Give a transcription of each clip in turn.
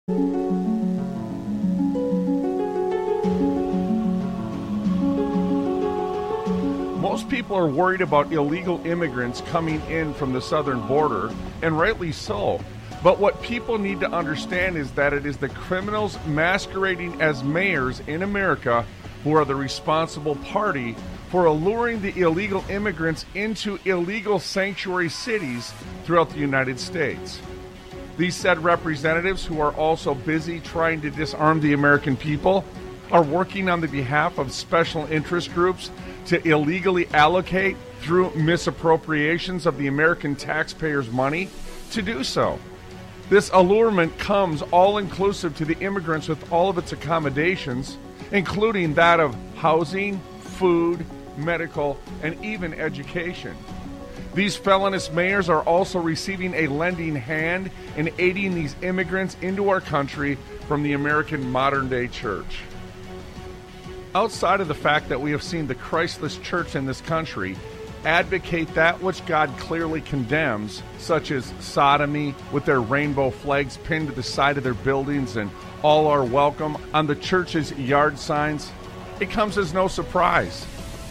Most people are worried about illegal immigrants coming in from the southern border, and rightly so. But what people need to understand is that it is the criminals masquerading as mayors in America who are the responsible party for alluring the illegal immigrants into illegal sanctuary cities throughout the United States. These said representatives, who are also busy trying to disarm the American people, are working on the behalf of special interest groups to illegally allocate, through misappropriations of the American taxpayers' money, to do so. This allurement comes all-inclusive to the immigrants with all of its accommodations, including that of housing, food, medical, and even education. These felonious mayors are also receiving a lending hand in aiding these immigrants into our country from the American modern-day church. Outside of the fact that we have seen the Christless church in this country advocate that which God clearly condemns, such as sodomy with their rainbow flags pinned to the side of their buildings and all are welcome on the church's yard signs, it comes as no surprise.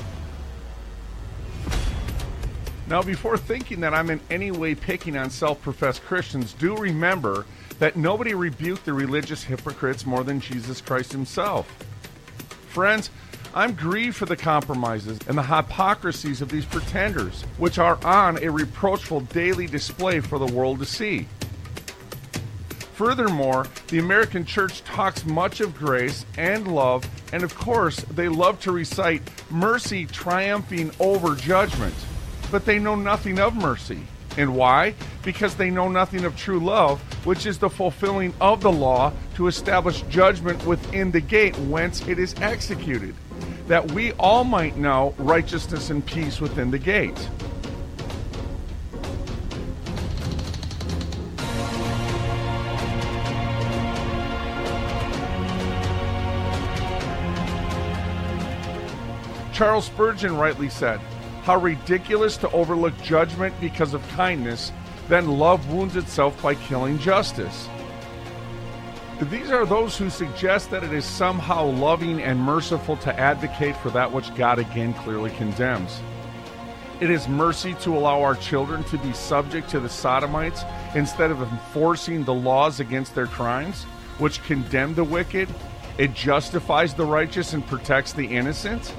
Now, before thinking that I'm in any way picking on self-professed Christians, do remember that nobody rebuked the religious hypocrites more than Jesus Christ himself. Friends, I'm grieved for the compromises and the hypocrisies of these pretenders, which are on a reproachful daily display for the world to see. Furthermore, the American church talks much of grace and love, and of course, they love to recite mercy triumphing over judgment. But they know nothing of mercy. And why? Because they know nothing of true love, which is the fulfilling of the law to establish judgment within the gate whence it is executed, that we all might know righteousness and peace within the gate. Charles Spurgeon rightly said, "How ridiculous to overlook judgment because of kindness, then love wounds itself by killing justice." These are those who suggest that it is somehow loving and merciful to advocate for that which God again clearly condemns. It is mercy to allow our children to be subject to the sodomites instead of enforcing the laws against their crimes, which condemn the wicked. It justifies the righteous and protects the innocent.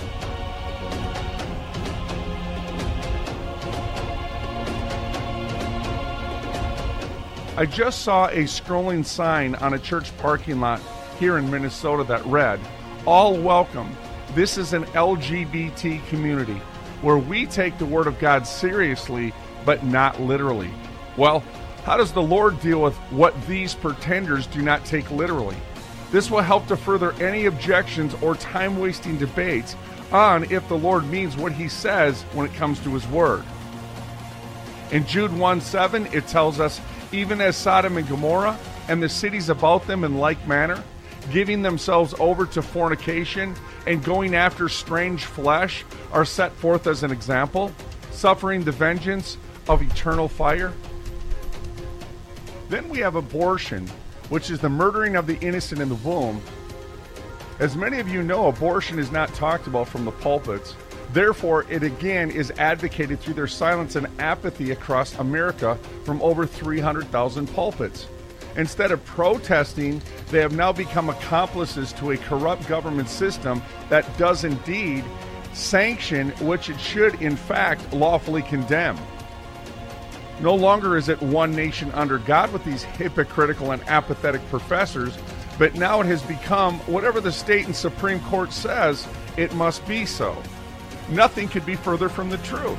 I just saw a scrolling sign on a church parking lot here in Minnesota that read, "All welcome. This is an LGBT community where we take the Word of God seriously, but not literally." Well, how does the Lord deal with what these pretenders do not take literally? This will help to further any objections or time-wasting debates on if the Lord means what he says when it comes to his Word. In Jude 1:7, it tells us, "Even as Sodom and Gomorrah and the cities about them in like manner, giving themselves over to fornication and going after strange flesh, are set forth as an example, suffering the vengeance of eternal fire." Then we have abortion, which is the murdering of the innocent in the womb. As many of you know, abortion is not talked about from the pulpits. Therefore, it again is advocated through their silence and apathy across America from over 300,000 pulpits. Instead of protesting, they have now become accomplices to a corrupt government system that does indeed sanction which it should in fact lawfully condemn. No longer is it one nation under God with these hypocritical and apathetic professors, but now it has become whatever the state and Supreme Court says, it must be so. Nothing could be further from the truth.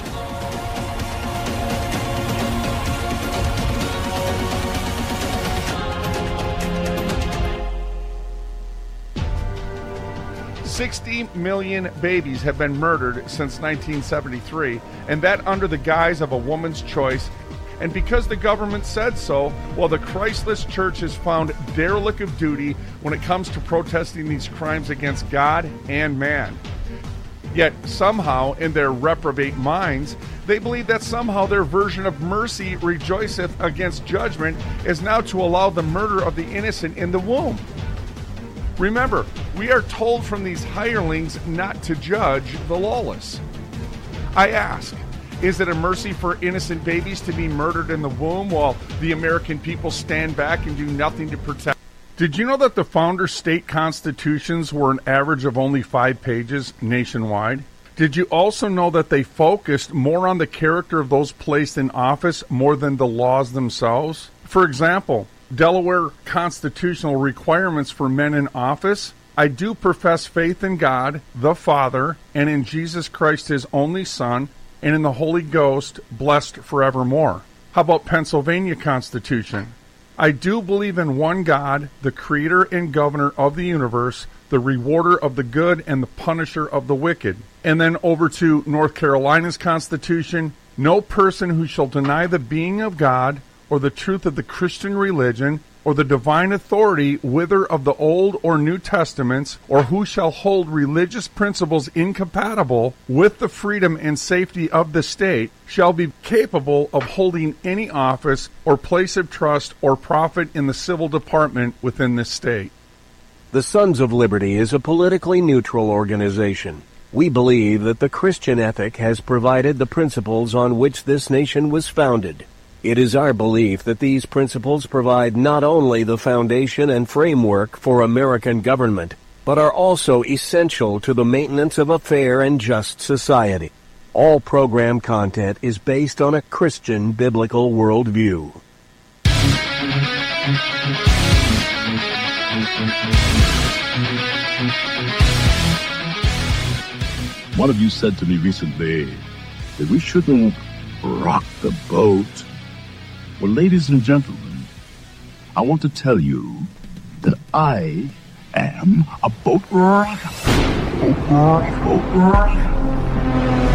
$60 million babies have been murdered since 1973, and that under the guise of a woman's choice. And because the government said so, well, the Christless church has found derelict of duty when it comes to protesting these crimes against God and man. Yet somehow, in their reprobate minds, they believe that somehow their version of mercy rejoiceth against judgment is now to allow the murder of the innocent in the womb. Remember, we are told from these hirelings not to judge the lawless. I ask, is it a mercy for innocent babies to be murdered in the womb while the American people stand back and do nothing to protect? Did you know that the founder state constitutions were an average of only 5 pages nationwide? Did you also know that they focused more on the character of those placed in office more than the laws themselves? For example, Delaware constitutional requirements for men in office: I do profess faith in God, the Father, and in Jesus Christ, his only Son, and in the Holy Ghost, blessed forevermore. How about Pennsylvania Constitution? I do believe in one God, the creator and governor of the universe, the rewarder of the good and the punisher of the wicked. And then over to North Carolina's Constitution: no person who shall deny the being of God, or the truth of the Christian religion, or the divine authority whether of the Old or New Testaments, or who shall hold religious principles incompatible with the freedom and safety of the state, shall be capable of holding any office or place of trust or profit in the civil department within this state. The Sons of Liberty is a politically neutral organization. We believe that the Christian ethic has provided the principles on which this nation was founded. It is our belief that these principles provide not only the foundation and framework for American government, but are also essential to the maintenance of a fair and just society. All program content is based on a Christian biblical worldview. One of you said to me recently that we shouldn't rock the boat. Well, ladies and gentlemen, I want to tell you that I am a boat rocker. Boat rocker.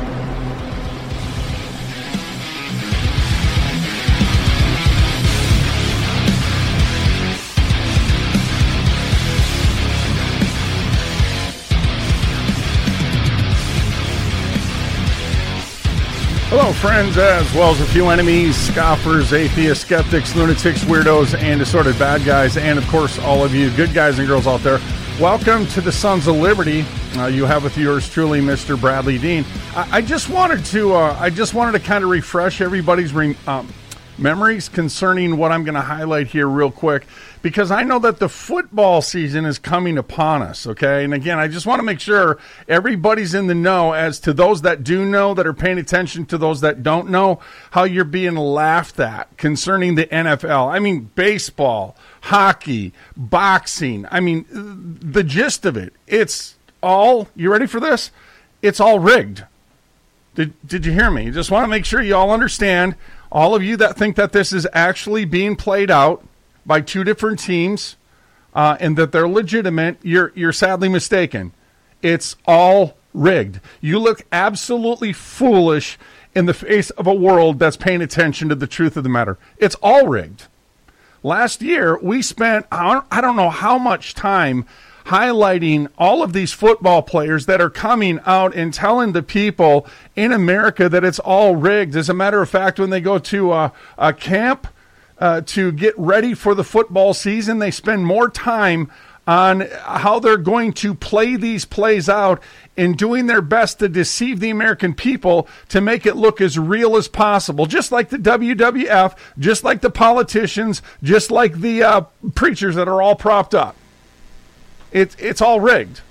Hello, friends, as well as a few enemies, scoffers, atheists, skeptics, lunatics, weirdos, and assorted bad guys, and, of course, all of you good guys and girls out there. Welcome to the Sons of Liberty. You have with yours truly, Mr. Bradley Dean. I just wanted to kind of refresh everybody's memories concerning what I'm going to highlight here real quick, because I know that the football season is coming upon us, okay? And again, I just want to make sure everybody's in the know as to those that do know, that are paying attention to those that don't know, how you're being laughed at concerning the NFL. I mean, baseball, hockey, boxing. I mean, the gist of it, it's all, you ready for this? It's all rigged. Did you hear me? Just want to make sure you all understand. All of you that think that this is actually being played out by two different teams and that they're legitimate, you're sadly mistaken. It's all rigged. You look absolutely foolish in the face of a world that's paying attention to the truth of the matter. It's all rigged. Last year, we spent, I don't know how much time highlighting all of these football players that are coming out and telling the people in America that it's all rigged. As a matter of fact, when they go to a camp to get ready for the football season, they spend more time on how they're going to play these plays out and doing their best to deceive the American people to make it look as real as possible. Just like the WWF, just like the politicians, just like the preachers that are all propped up. It's all rigged.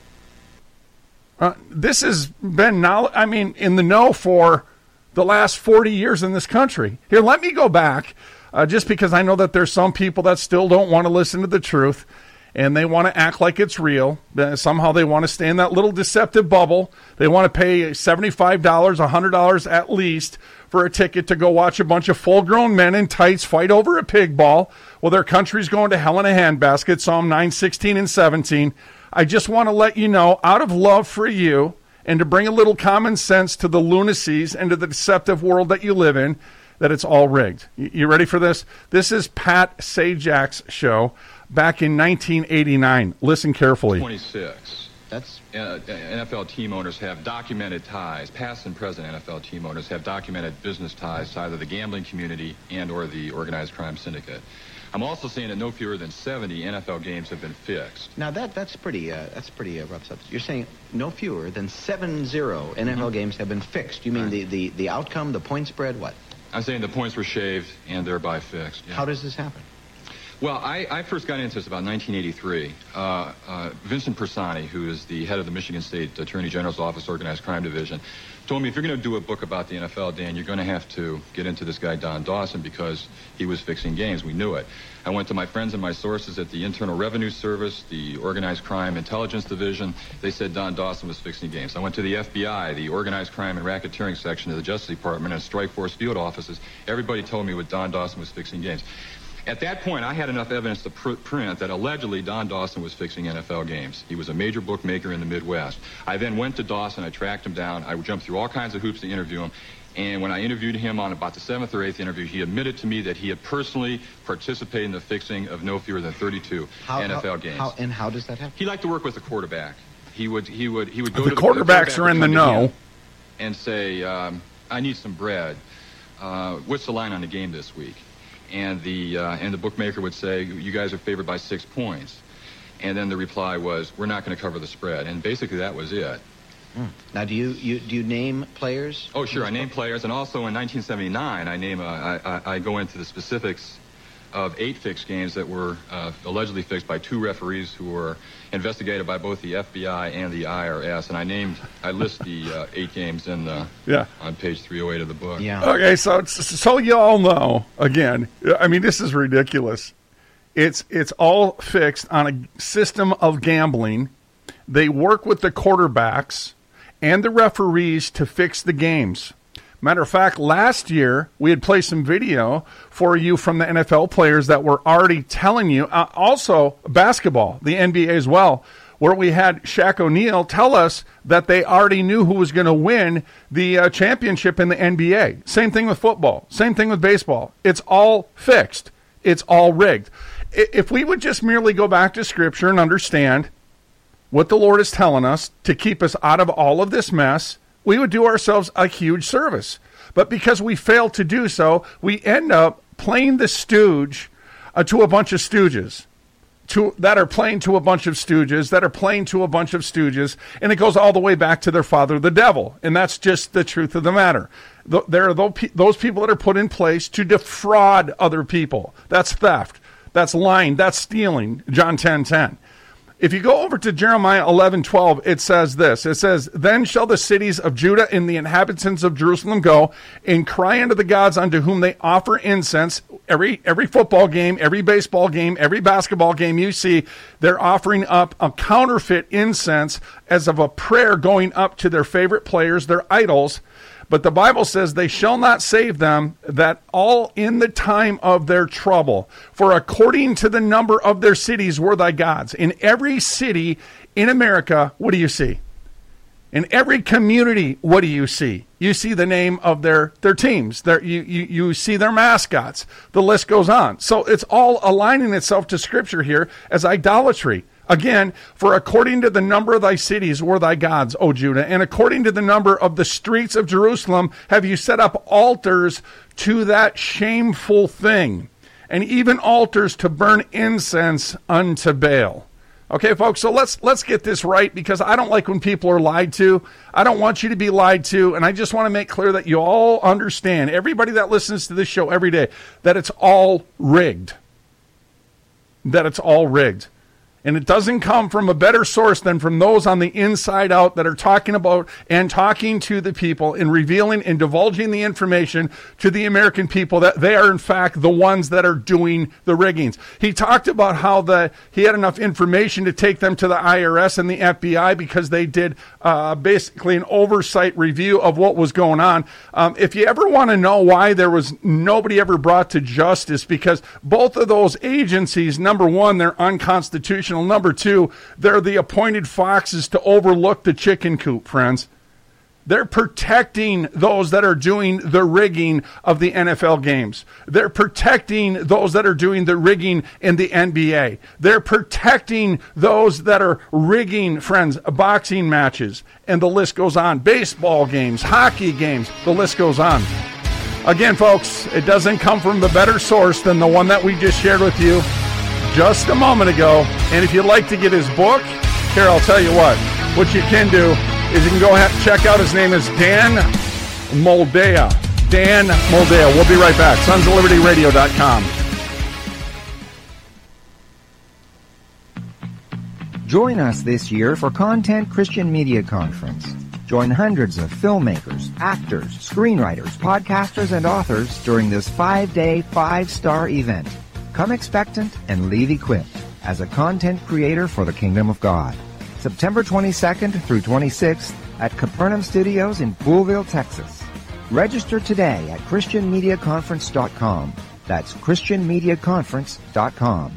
This has been in the know for the last 40 years in this country. Here, let me go back, just because I know that there's some people that still don't want to listen to the truth, and they want to act like it's real. Somehow they want to stay in that little deceptive bubble. They want to pay $75, $100 at least for a ticket to go watch a bunch of full-grown men in tights fight over a pig ball. Well, their country's going to hell in a handbasket, Psalm 9, 16, and 17. I just want to let you know, out of love for you, and to bring a little common sense to the lunacies and to the deceptive world that you live in, that it's all rigged. You ready for this? This is Pat Sajak's show back in 1989. Listen carefully. 26. NFL team owners have documented ties. Past and present NFL team owners have documented business ties to either the gambling community and or the organized crime syndicate. I'm also saying that no fewer than 70 NFL games have been fixed. Now that's pretty rough stuff. You're saying no fewer than 70 NFL games have been fixed. You mean the outcome, the point spread, what? I'm saying the points were shaved and thereby fixed. Yeah. How does this happen? Well, I first got into this about 1983. Vincent Persani, who is the head of the Michigan State Attorney General's Office Organized Crime Division, told me, if you're going to do a book about the NFL, Dan, you're going to have to get into this guy, Don Dawson, because he was fixing games. We knew it. I went to my friends and my sources at the Internal Revenue Service, the Organized Crime Intelligence Division. They said Don Dawson was fixing games. I went to the FBI, the Organized Crime and Racketeering Section of the Justice Department, and Strike Force field offices. Everybody told me what Don Dawson was fixing games. At that point, I had enough evidence to print that allegedly Don Dawson was fixing NFL games. He was a major bookmaker in the Midwest. I then went to Dawson. I tracked him down. I jumped through all kinds of hoops to interview him. And when I interviewed him on about the 7th or 8th interview, he admitted to me that he had personally participated in the fixing of no fewer than 32 NFL games. How does that happen? He liked to work with the quarterback. He would go the to the quarterbacks are in the know and say, I need some bread. What's the line on the game this week? And the bookmaker would say, you guys are favored by 6 points. And then the reply was, we're not going to cover the spread. And basically that was it. Now, do you name players? Oh, sure. I name players. And also in 1979, I go into the specifics of 8 fixed games that were allegedly fixed by 2 referees who were investigated by both the FBI and the IRS. And I list the 8 games on page 308 of the book. Yeah. Okay, so you all know, again, I mean, this is ridiculous. It's all fixed on a system of gambling. They work with the quarterbacks and the referees to fix the games. Matter of fact, last year, we had played some video for you from the NFL players that were already telling you, also basketball, the NBA as well, where we had Shaq O'Neal tell us that they already knew who was going to win the championship in the NBA. Same thing with football. Same thing with baseball. It's all fixed. It's all rigged. If we would just merely go back to Scripture and understand what the Lord is telling us to keep us out of all of this mess, we would do ourselves a huge service. But because we fail to do so, we end up playing the stooge to a bunch of stooges, that are playing to a bunch of stooges, that are playing to a bunch of stooges, and it goes all the way back to their father, the devil. And that's just the truth of the matter. There are those people that are put in place to defraud other people. That's theft. That's lying. That's stealing. John 10:10. If you go over to Jeremiah 11:12, it says this. It says, then shall the cities of Judah and the inhabitants of Jerusalem go and cry unto the gods unto whom they offer incense. Every football game, every baseball game, every basketball game you see, they're offering up a counterfeit incense as of a prayer going up to their favorite players, their idols. But the Bible says they shall not save them, that all in the time of their trouble. For according to the number of their cities were thy gods. In every city in America, what do you see? In every community, what do you see? You see the name of their teams. You see their mascots. The list goes on. So it's all aligning itself to Scripture here as idolatry. Again, for according to the number of thy cities were thy gods, O Judah, and according to the number of the streets of Jerusalem have you set up altars to that shameful thing, and even altars to burn incense unto Baal. Okay, folks, so let's get this right, because I don't like when people are lied to. I don't want you to be lied to, and I just want to make clear that you all understand, everybody that listens to this show every day, that it's all rigged. That it's all rigged. And it doesn't come from a better source than from those on the inside out that are talking about and talking to the people and revealing and divulging the information to the American people that they are, in fact, the ones that are doing the riggings. He talked about how he had enough information to take them to the IRS and the FBI because they did basically an oversight review of what was going on. If you ever want to know why there was nobody ever brought to justice, because both of those agencies, number one, they're unconstitutional. Number two, they're the appointed foxes to overlook the chicken coop, friends. They're protecting those that are doing the rigging of the NFL games. They're protecting those that are doing the rigging in the NBA. They're protecting those that are rigging, friends, boxing matches. And the list goes on. Baseball games, hockey games, the list goes on. Again, folks, it doesn't come from the better source than the one that we just shared with you just a moment ago. And if you'd like to get his book, here, I'll tell you what you can do is you can go ahead and check out. His name is Dan Moldea. Dan Moldea. We'll be right back. SonsOfLibertyRadio.com. Join us this year for Content Christian Media Conference. Join hundreds of filmmakers, actors, screenwriters, podcasters, and authors during this 5-day, 5-star event. Come expectant and leave equipped as a content creator for the Kingdom of God. September 22nd through 26th at Capernaum Studios in Poolville, Texas. Register today at ChristianMediaConference.com. That's ChristianMediaConference.com.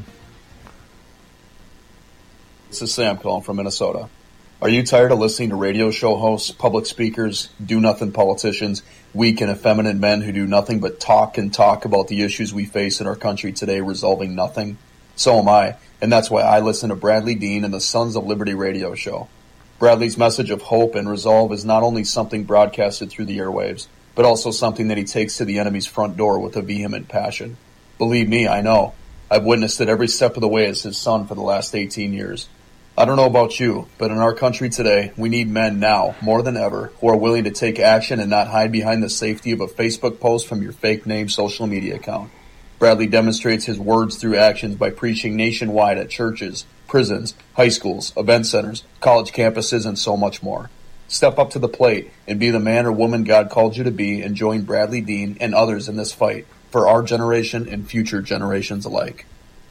This is Sam calling from Minnesota. Are you tired of listening to radio show hosts, public speakers, do-nothing politicians, weak and effeminate men who do nothing but talk and talk about the issues we face in our country today, resolving nothing? So am I, and that's why I listen to Bradley Dean and the Sons of Liberty radio show. Bradley's message of hope and resolve is not only something broadcasted through the airwaves, but also something that he takes to the enemy's front door with a vehement passion. Believe me, I know. I've witnessed it every step of the way as his son for the last 18 years. I don't know about you, but in our country today, we need men now, more than ever, who are willing to take action and not hide behind the safety of a Facebook post from your fake name social media account. Bradley demonstrates his words through actions by preaching nationwide at churches, prisons, high schools, event centers, college campuses, and so much more. Step up to the plate and be the man or woman God called you to be, and join Bradley Dean and others in this fight for our generation and future generations alike.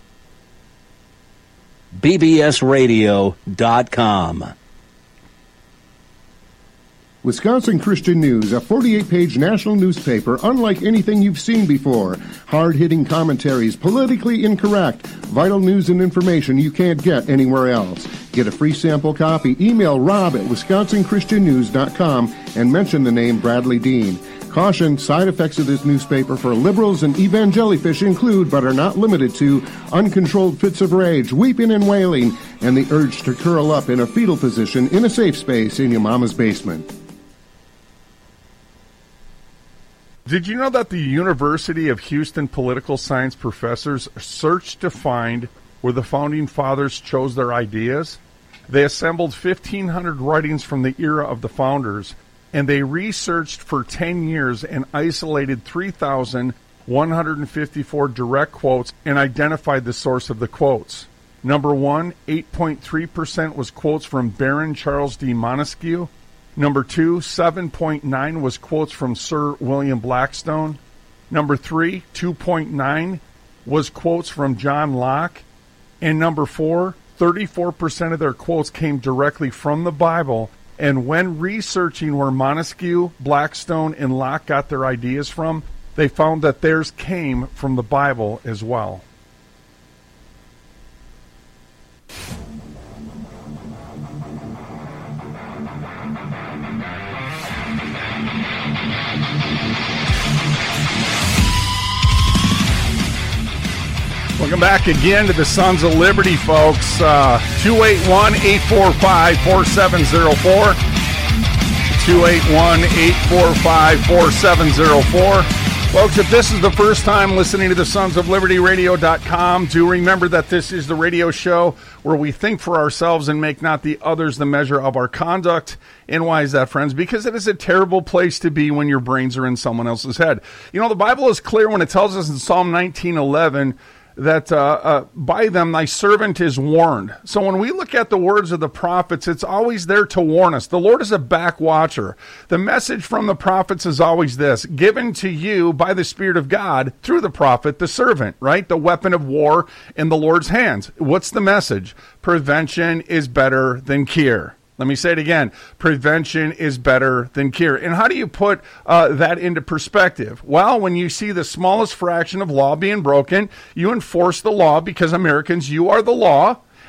bbsradio.com. Wisconsin Christian News, a 48-page national newspaper unlike anything you've seen before. Hard-hitting commentaries, politically incorrect, vital news and information you can't get anywhere else. Get a free sample copy. Email Rob at WisconsinChristianNews.com and mention the name Bradley Dean. Caution, side effects of this newspaper for liberals and evangelifish include, but are not limited to, uncontrolled fits of rage, weeping and wailing, and the urge to curl up in a fetal position in a safe space in your mama's basement. Did you know that the University of Houston political science professors searched to find where the Founding Fathers chose their ideas? They assembled 1,500 writings from the era of the Founders, and they researched for 10 years and isolated 3,154 direct quotes and identified the source of the quotes. Number 1, 8.3% was quotes from Baron Charles D. Montesquieu. Number 2, 7.9 was quotes from Sir William Blackstone. Number 3, 2.9 was quotes from John Locke. And number 4, 34% of their quotes came directly from the Bible. And when researching where Montesquieu, Blackstone, and Locke got their ideas from, they found that theirs came from the Bible as well. Welcome back again to the Sons of Liberty, folks. 281-845-4704. 281-845-4704. Folks, if this is the first time listening to the Sons of Liberty Radio.com, do remember that this is the radio show where we think for ourselves and make not the others the measure of our conduct. And why is that, friends? Because it is a terrible place to be when your brains are in someone else's head. You know, the Bible is clear when it tells us in Psalm 19:11 that by them thy servant is warned. So when we look at the words of the prophets, it's always there to warn us. The Lord is a back watcher. The message from the prophets is always this: given to you by the Spirit of God through the prophet, the servant, right? The weapon of war in the Lord's hands. What's the message? Prevention is better than cure. Let me say it again. Prevention is better than cure. And how do you put that into perspective? Well, when you see the smallest fraction of law being broken, you enforce the law because Americans, you are the law.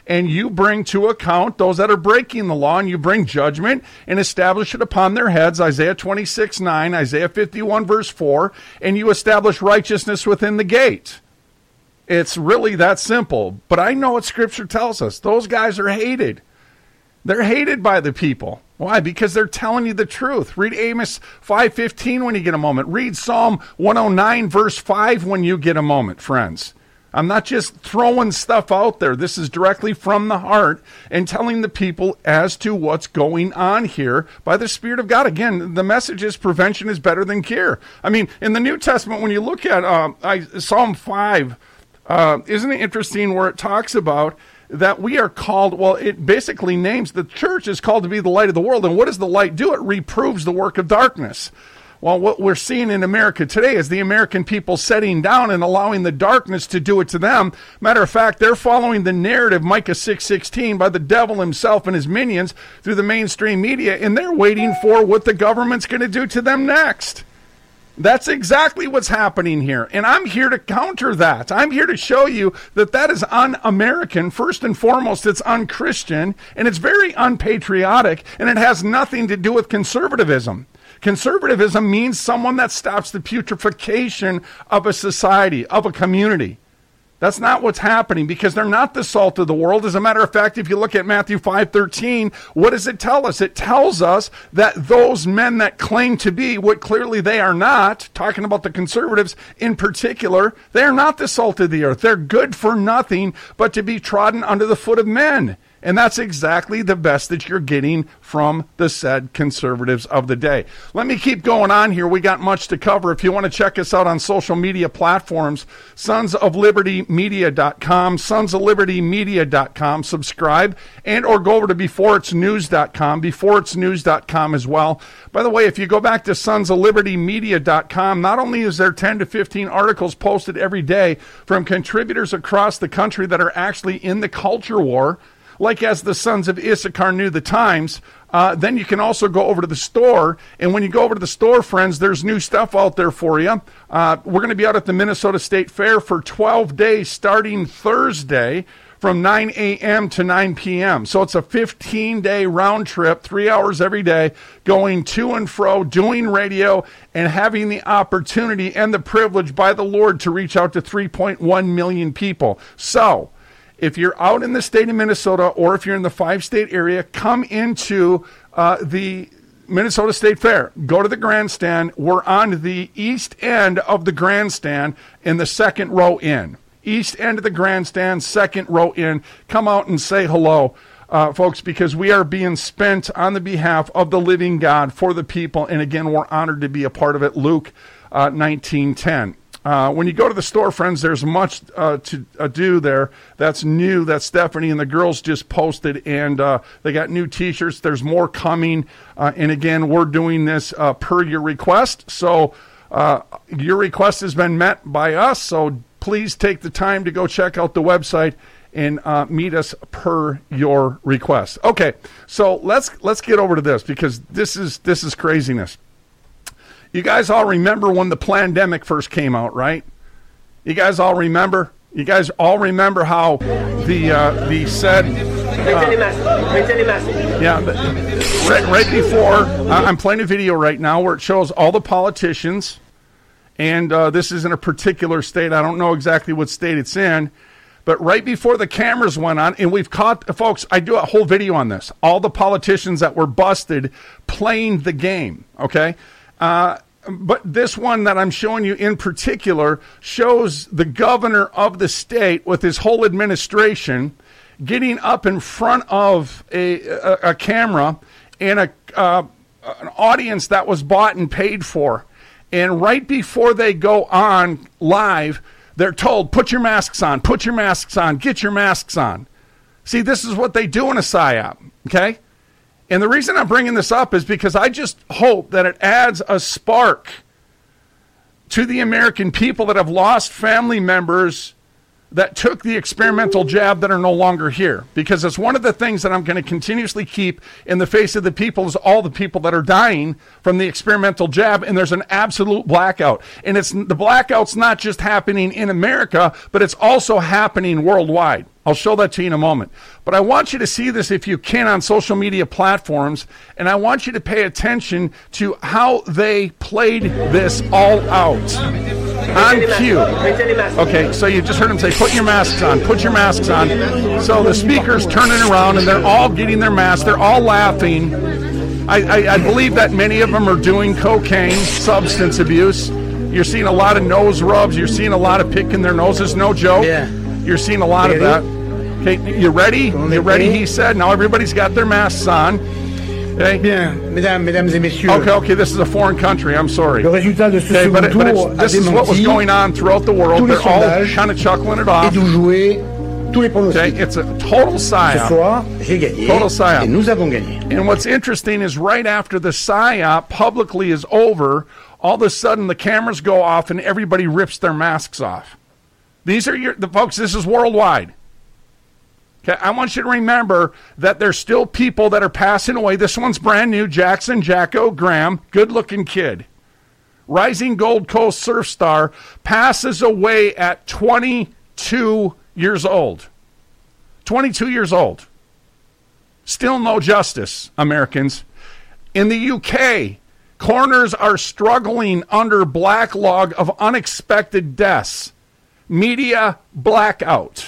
and you bring to account those that are breaking the law, and you bring judgment and establish it upon their heads, Isaiah 26:9, Isaiah 51 verse 4, and you establish righteousness within the gate. It's really that simple. But I know what Scripture tells us. Those guys are hated. They're hated by the people. Why? Because they're telling you the truth. Read Amos 5:15 when you get a moment. Read Psalm 109 verse 5 when you get a moment, friends. I'm not just throwing stuff out there. This is directly from the heart and telling the people as to what's going on here by the Spirit of God. Again, the message is prevention is better than cure. I mean, in the New Testament, when you look at Psalm 5, isn't it interesting where it talks about that we are called, well, it basically names the church is called to be the light of the world. And what does the light do? It reproves the work of darkness. Well, what we're seeing in America today is the American people setting down and allowing the darkness to do it to them. Matter of fact, they're following the narrative, Micah 6:16, by the devil himself and his minions through the mainstream media, and they're waiting for what the government's going to do to them next. That's exactly what's happening here. And I'm here to counter that. I'm here to show you that that is un-American. First and foremost, it's un-Christian, and it's very unpatriotic, and it has nothing to do with conservatism. Conservatism means someone that stops the putrefaction of a society, of a community. That's not what's happening, because they're not the salt of the world. As a matter of fact, if you look at Matthew 5:13, what does it tell us? It tells us that those men that claim to be what clearly they are not, talking about the conservatives in particular, they are not the salt of the earth. They're good for nothing but to be trodden under the foot of men. And that's exactly the best that you're getting from the said conservatives of the day. Let me keep going on here. We got much to cover. If you want to check us out on social media platforms, sonsoflibertymedia.com, sonsoflibertymedia.com, subscribe, and or go over to beforeitsnews.com, beforeitsnews.com as well. By the way, if you go back to sonsoflibertymedia.com, not only is there 10 to 15 articles posted every day from contributors across the country that are actually in the culture war, like as the Sons of Issachar knew the times, then you can also go over to the store. And when you go over to the store, friends, there's new stuff out there for you. We're going to be out at the Minnesota State Fair for 12 days starting Thursday from 9 a.m. to 9 p.m. So it's a 15-day round trip, 3 hours every day, going to and fro, doing radio, and having the opportunity and the privilege by the Lord to reach out to 3.1 million people. So if you're out in the state of Minnesota, or if you're in the 5-state area, come into the Minnesota State Fair. Go to the grandstand. We're on the east end of the grandstand in the second row in. East end of the grandstand, second row in. Come out and say hello, folks, because we are being spent on the behalf of the living God for the people. And again, we're honored to be a part of it. Luke 19:10. When you go to the store, friends, there's much to do there. That's new. That Stephanie and the girls just posted, and they got new T-shirts. There's more coming. And again, we're doing this per your request. So your request has been met by us. So please take the time to go check out the website and meet us per your request. Okay, so let's get over to this, because this is craziness. You guys all remember when the pandemic first came out, right? You guys all remember? You guys all remember how the said... right before, I'm playing a video right now where it shows all the politicians, and this is in a particular state. I don't know exactly what state it's in, but right before the cameras went on, and we've caught, folks, I do a whole video on this, all the politicians that were busted playing the game, okay? But this one that I'm showing you in particular shows the governor of the state with his whole administration getting up in front of a camera and an audience that was bought and paid for. And right before they go on live, they're told, put your masks on, get your masks on. See, this is what they do in a PSYOP, okay? And the reason I'm bringing this up is because I just hope that it adds a spark to the American people that have lost family members that took the experimental jab that are no longer here. Because it's one of the things that I'm going to continuously keep in the face of the people is all the people that are dying from the experimental jab, and there's an absolute blackout. And the blackout's not just happening in America, but it's also happening worldwide. I'll show that to you in a moment. But I want you to see this, if you can, on social media platforms, and I want you to pay attention to how they played this all out on cue. Okay, so you just heard him say, put your masks on, put your masks on. So the speaker's turning around, and they're all getting their masks. They're all laughing. I believe that many of them are doing cocaine, substance abuse. You're seeing a lot of nose rubs. You're seeing a lot of picking their noses. No joke. Yeah. You're seeing a lot of that. Okay, you ready? You ready, he said. Now everybody's got their masks on. Okay? Bien, mesdames et messieurs. Okay, this is a foreign country. I'm sorry. Le résultat de ce second tour this is what was going on throughout the world. They're all kind of chuckling it off. Okay, it's a total psyop. Ce soir, j'ai gagné. Total psyop. Et nous avons gagné. And what's interesting is right after the psyop publicly is over, all of a sudden the cameras go off and everybody rips their masks off. These are the folks, this is worldwide. Okay, I want you to remember that there's still people that are passing away. This one's brand new, Jackson Jacko Graham, good-looking kid. Rising Gold Coast surf star, passes away at 22 years old. 22 years old. Still no justice, Americans. In the UK, coroners are struggling under backlog of unexpected deaths. Media blackout.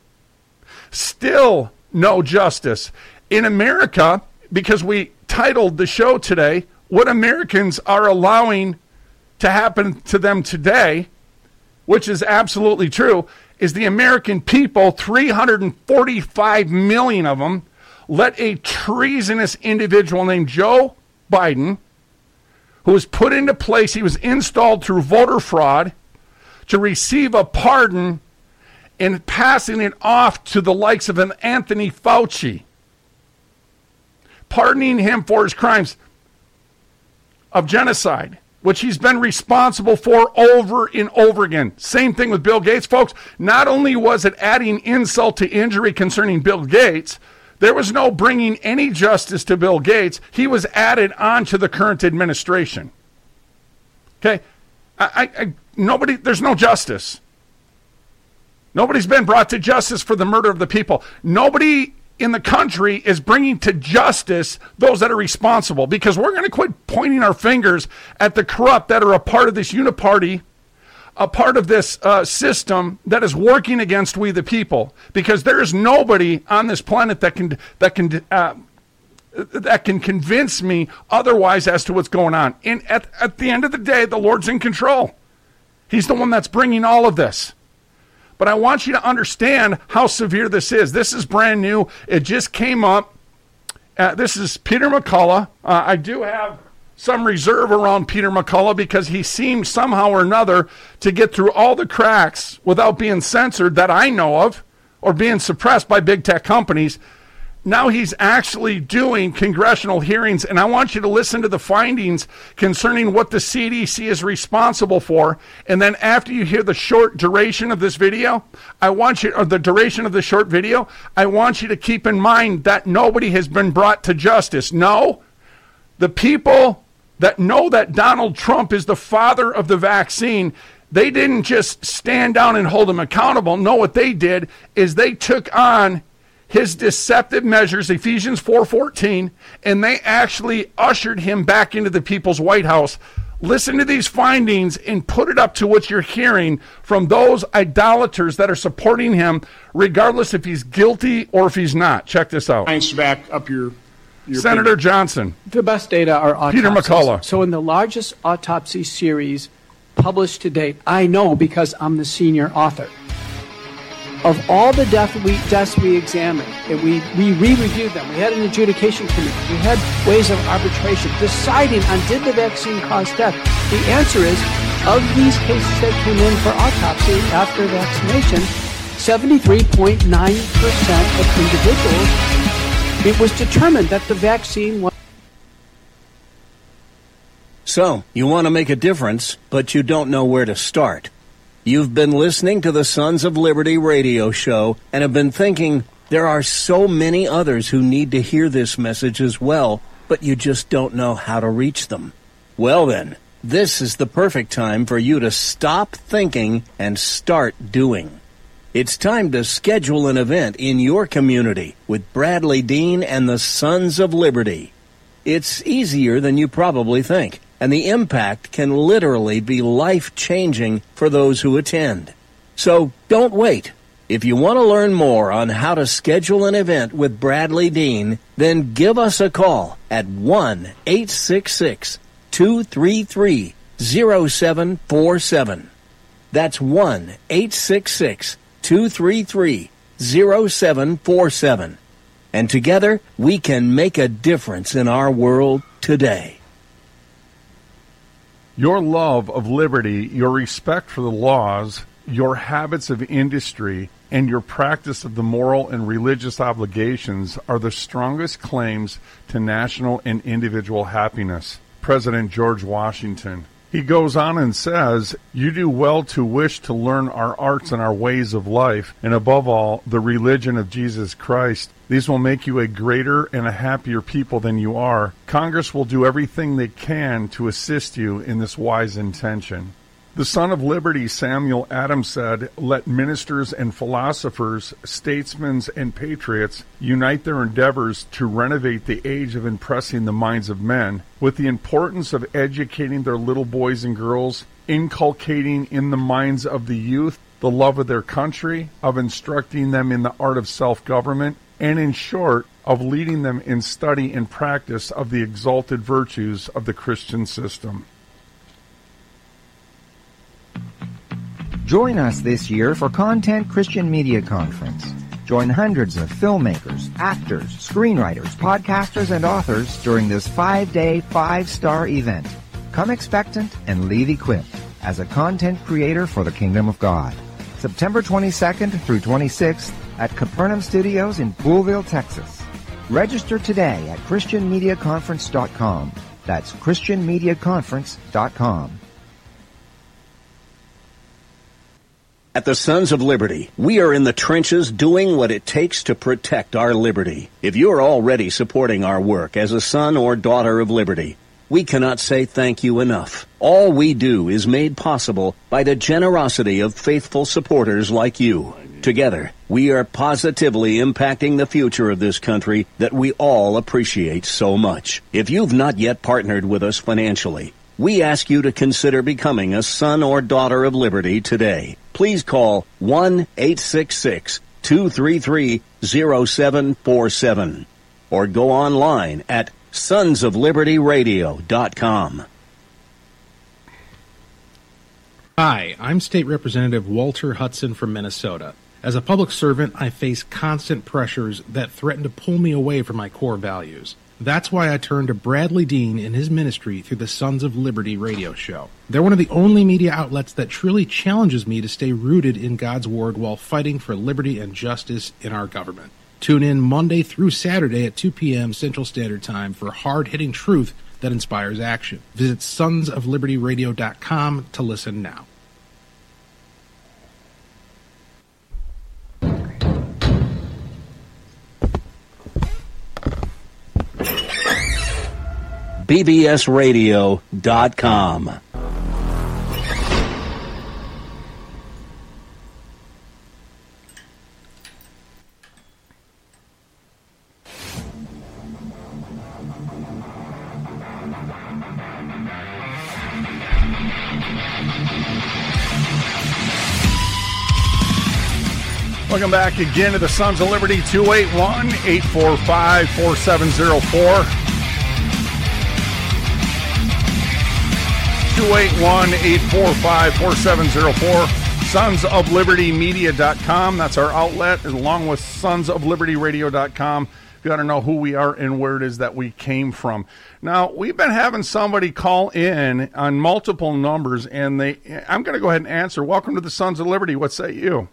Still no justice. In America, because we titled the show today, what Americans are allowing to happen to them today, which is absolutely true, is the American people, 345 million of them, let a treasonous individual named Joe Biden, who was put into place, he was installed through voter fraud, to receive a pardon and passing it off to the likes of an Anthony Fauci, pardoning him for his crimes of genocide, which he's been responsible for over and over again. Same thing with Bill Gates, folks. Not only was it adding insult to injury concerning Bill Gates, there was no bringing any justice to Bill Gates. He was added on to the current administration. Okay? Nobody, there's no justice. Nobody's been brought to justice for the murder of the people. Nobody in the country is bringing to justice those that are responsible, because we're going to quit pointing our fingers at the corrupt that are a part of this uniparty, a part of this system that is working against we the people, because there is nobody on this planet that can convince me otherwise as to what's going on. And at the end of the day, the Lord's in control. He's the one that's bringing all of this. But I want you to understand how severe this is. This is brand new. It just came up. This is Peter McCullough. I do have some reserve around Peter McCullough because he seems somehow or another to get through all the cracks without being censored that I know of or being suppressed by big tech companies. Now he's actually doing congressional hearings, and I want you to listen to the findings concerning what the CDC is responsible for. And then after you hear the short duration of this video, I want you to keep in mind that nobody has been brought to justice. No, the people that know that Donald Trump is the father of the vaccine, they didn't just stand down and hold him accountable. No, what they did is they took on his deceptive measures, Ephesians 4:14, and they actually ushered him back into the people's White House. Listen to these findings and put it up to what you're hearing from those idolaters that are supporting him, regardless if he's guilty or if he's not. Check this out. Science back up your Senator opinion. Johnson. The best data are autopsies. Peter McCullough. So in the largest autopsy series published to date, I know because I'm the senior author, of all the deaths we examined, and we re-reviewed them. We had an adjudication committee. We had ways of arbitration deciding on did the vaccine cause death. The answer is, of these cases that came in for autopsy after vaccination, 73.9% of individuals, it was determined that the vaccine was... So, you want to make a difference, but you don't know where to start. You've been listening to the Sons of Liberty radio show and have been thinking, there are so many others who need to hear this message as well, but you just don't know how to reach them. Well then, this is the perfect time for you to stop thinking and start doing. It's time to schedule an event in your community with Bradley Dean and the Sons of Liberty. It's easier than you probably think, and the impact can literally be life-changing for those who attend. So don't wait. If you want to learn more on how to schedule an event with Bradley Dean, then give us a call at 1-866-233-0747. That's 1-866-233-0747. And together, we can make a difference in our world today. Your love of liberty, your respect for the laws, your habits of industry, and your practice of the moral and religious obligations are the strongest claims to national and individual happiness. President George Washington. He goes on and says, "You do well to wish to learn our arts and our ways of life, and above all, the religion of Jesus Christ. These will make you a greater and a happier people than you are. Congress will do everything they can to assist you in this wise intention." The Son of Liberty, Samuel Adams, said, "Let ministers and philosophers, statesmen and patriots unite their endeavors to renovate the age of impressing the minds of men with the importance of educating their little boys and girls, inculcating in the minds of the youth the love of their country, of instructing them in the art of self-government, and in short, of leading them in study and practice of the exalted virtues of the Christian system." Join us this year for Content Christian Media Conference. Join hundreds of filmmakers, actors, screenwriters, podcasters, and authors during this 5-day, 5-star event. Come expectant and leave equipped as a content creator for the Kingdom of God. September 22nd through 26th at Capernaum Studios in Poolville, Texas. Register today at ChristianMediaConference.com. That's ChristianMediaConference.com. At the Sons of Liberty, we are in the trenches doing what it takes to protect our liberty. If you are already supporting our work as a son or daughter of liberty, we cannot say thank you enough. All we do is made possible by the generosity of faithful supporters like you. Together, we are positively impacting the future of this country that we all appreciate so much. If you've not yet partnered with us financially, we ask you to consider becoming a son or daughter of liberty today. Please call 1-866-233-0747 or go online at sonsoflibertyradio.com. Hi, I'm State Representative Walter Hudson from Minnesota. As a public servant, I face constant pressures that threaten to pull me away from my core values. That's why I turned to Bradley Dean and his ministry through the Sons of Liberty radio show. They're one of the only media outlets that truly challenges me to stay rooted in God's Word while fighting for liberty and justice in our government. Tune in Monday through Saturday at 2 p.m. Central Standard Time for hard-hitting truth that inspires action. Visit sonsoflibertyradio.com to listen now. bbsradio.com. Welcome back again to the Sons of Liberty, 281-845-4704. 281-845-4704. SonsOfLibertyMedia.com. That's our outlet, along with SonsOfLibertyRadio.com. If you want to know who we are and where it is that we came from. Now, we've been having somebody call in on multiple numbers, and I'm going to go ahead and answer. Welcome to the Sons of Liberty. What say you?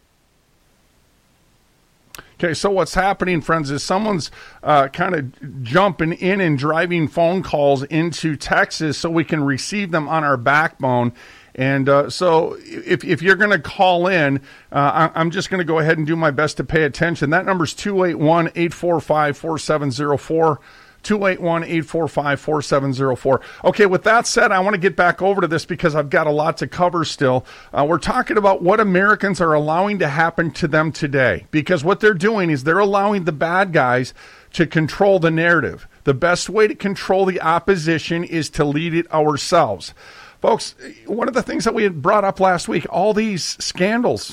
Okay, so what's happening, friends, is someone's kind of jumping in and driving phone calls into Texas so we can receive them on our backbone. And so if you're going to call in, I'm just going to go ahead and do my best to pay attention. That number's 281-845-4704. 281-845-4704. Okay, with that said, I want to get back over to this because I've got a lot to cover still. We're talking about what Americans are allowing to happen to them today, because what they're doing is they're allowing the bad guys to control the narrative. The best way to control the opposition is to lead it ourselves. Folks, one of the things that we had brought up last week, all these scandals,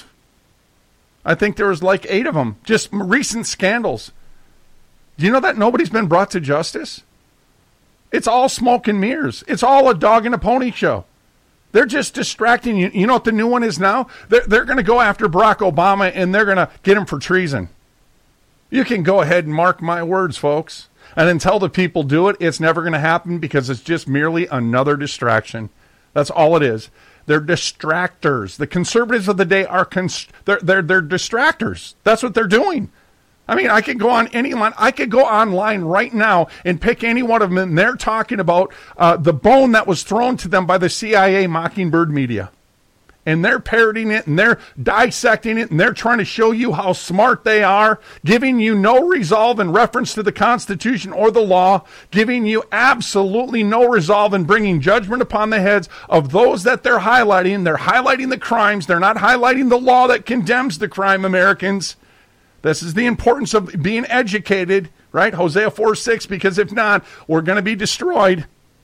I think there was like 8 of them, just recent scandals. Do you know that nobody's been brought to justice? It's all smoke and mirrors. It's all a dog and a pony show. They're just distracting you. You know what the new one is now? They're going to go after Barack Obama, and they're going to get him for treason. You can go ahead and mark my words, folks. And until the people do it, it's never going to happen because it's just merely another distraction. That's all it is. They're distractors. The conservatives of the day are they're distractors. That's what they're doing. I mean, I could go on any line. I could go online right now and pick any one of them, and they're talking about the bone that was thrown to them by the CIA Mockingbird media. And they're parroting it, and they're dissecting it, and they're trying to show you how smart they are, giving you no resolve in reference to the Constitution or the law, giving you absolutely no resolve in bringing judgment upon the heads of those that they're highlighting. They're highlighting the crimes. They're not highlighting the law that condemns the crime, Americans. This is the importance of being educated, right? Hosea 4:6, because if not, we're going to be destroyed.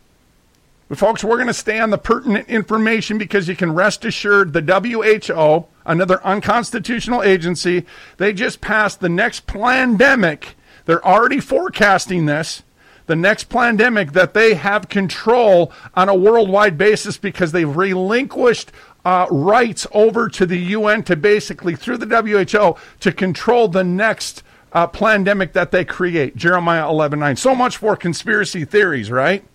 But folks, we're going to stay on the pertinent information because you can rest assured the WHO, another unconstitutional agency, they just passed the next pandemic. They're already forecasting this. The next pandemic that they have control on a worldwide basis because they've relinquished rights over to the UN to basically, through the WHO, to control the next pandemic that they create. Jeremiah 11:9. So much for conspiracy theories, right?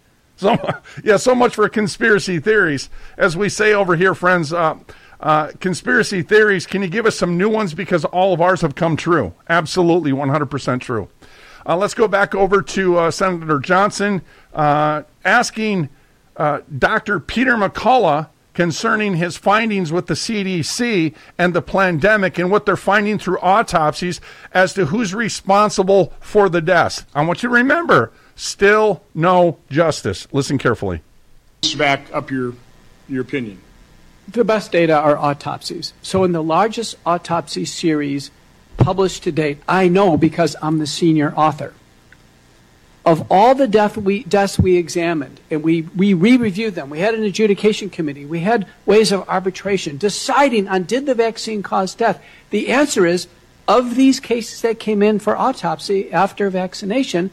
So much for conspiracy theories. As we say over here, friends, conspiracy theories, can you give us some new ones? Because all of ours have come true. Absolutely, 100% true. Let's go back over to Senator Johnson asking Dr. Peter McCullough concerning his findings with the CDC and the pandemic and what they're finding through autopsies as to who's responsible for the deaths. I want you to remember, still no justice. Listen carefully. Back up your opinion. The best data are autopsies. So in the largest autopsy series published to date, I know because I'm the senior author, of all the deaths we examined, and we re-reviewed them. We had an adjudication committee. We had ways of arbitration deciding on did the vaccine cause death. The answer is, of these cases that came in for autopsy after vaccination,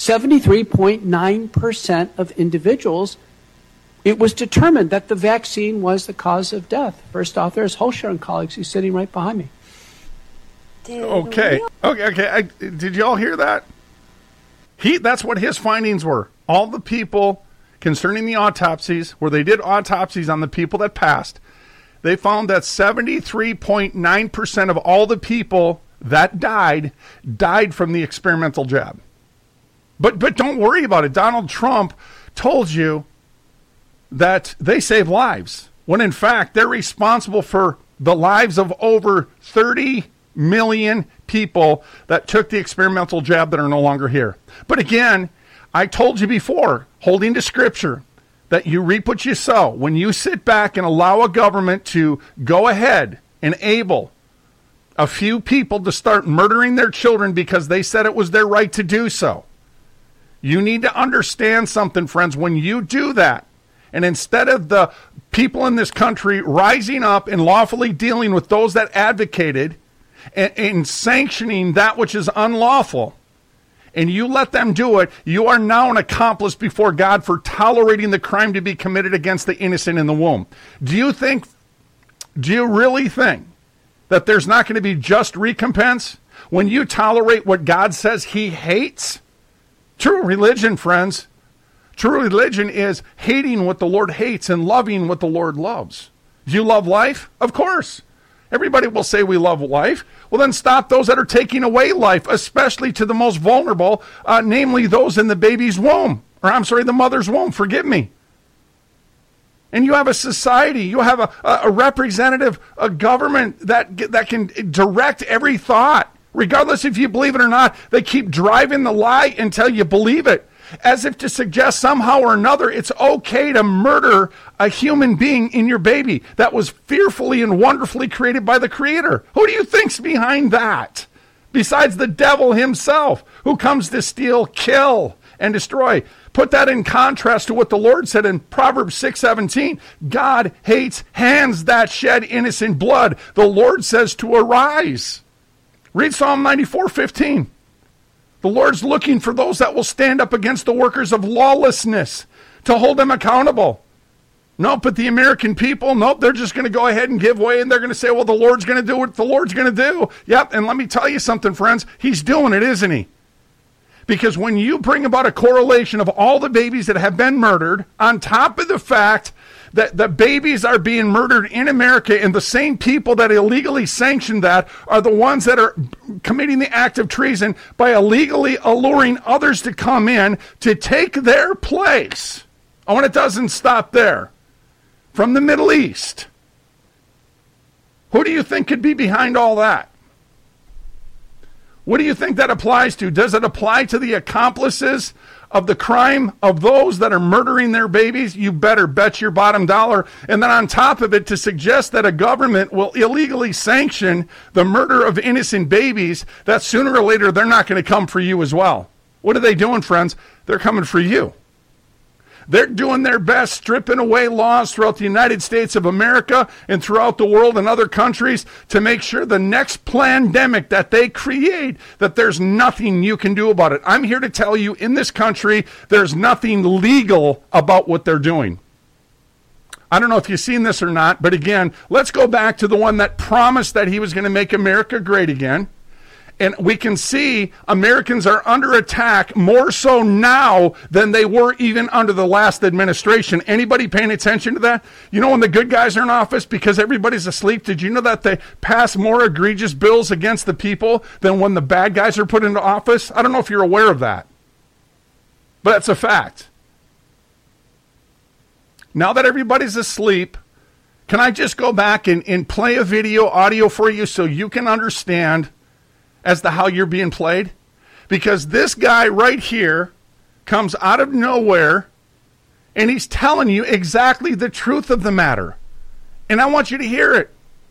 73.9% of individuals, it was determined that the vaccine was the cause of death. First author is Holscher and colleagues. He's sitting right behind me. Okay. Did you all hear that? That's what his findings were. All the people concerning the autopsies, where they did autopsies on the people that passed, they found that 73.9% of all the people that died from the experimental jab. But don't worry about it. Donald Trump told you that they save lives, when in fact they're responsible for the lives of over 30 million people that took the experimental jab that are no longer here. But again, I told you before, holding to Scripture, that you reap what you sow. When you sit back and allow a government to go ahead and enable a few people to start murdering their children because they said it was their right to do so, you need to understand something, friends. When you do that, and instead of the people in this country rising up and lawfully dealing with those that advocated and sanctioning that which is unlawful, and you let them do it, you are now an accomplice before God for tolerating the crime to be committed against the innocent in the womb. Do you really think that there's not going to be just recompense when you tolerate what God says he hates? True religion, friends, true religion is hating what the Lord hates and loving what the Lord loves. Do you love life? Of course. Everybody will say we love life. Well, then stop those that are taking away life, especially to the most vulnerable, namely those in the baby's womb. The mother's womb. Forgive me. And you have a society, you have a representative, a government that can direct every thought Regardless if you believe it or not, they keep driving the lie until you believe it, as if to suggest somehow or another it's okay to murder a human being in your baby that was fearfully and wonderfully created by the Creator. Who do you think's behind that? Besides the devil himself, who comes to steal, kill, and destroy. Put that in contrast to what the Lord said in Proverbs 6:17. God hates hands that shed innocent blood. The Lord says to arise. Read Psalm 94:15. The Lord's looking for those that will stand up against the workers of lawlessness to hold them accountable. Nope, but the American people, nope, they're just going to go ahead and give way, and they're going to say, well, the Lord's going to do what the Lord's going to do. Yep, and let me tell you something, friends. He's doing it, isn't he? Because when you bring about a correlation of all the babies that have been murdered, on top of the fact that the babies are being murdered in America, and the same people that illegally sanctioned that are the ones that are committing the act of treason by illegally alluring others to come in to take their place. Oh, and it doesn't stop there. From the Middle East. Who do you think could be behind all that? What do you think that applies to? Does it apply to the accomplices of the crime of those that are murdering their babies? You better bet your bottom dollar. And then on top of it, to suggest that a government will illegally sanction the murder of innocent babies, that sooner or later they're not going to come for you as well. What are they doing, friends? They're coming for you. They're doing their best, stripping away laws throughout the United States of America and throughout the world and other countries to make sure the next pandemic that they create, that there's nothing you can do about it. I'm here to tell you, in this country, there's nothing legal about what they're doing. I don't know if you've seen this or not, but again, let's go back to the one that promised that he was going to make America great again. And we can see Americans are under attack more so now than they were even under the last administration. Anybody paying attention to that? You know, when the good guys are in office because everybody's asleep, did you know that they pass more egregious bills against the people than when the bad guys are put into office? I don't know if you're aware of that, but that's a fact. Now that everybody's asleep, can I just go back and play a audio for you so you can understand as to how you're being played? Because this guy right here comes out of nowhere and he's telling you exactly the truth of the matter. And I want you to hear it.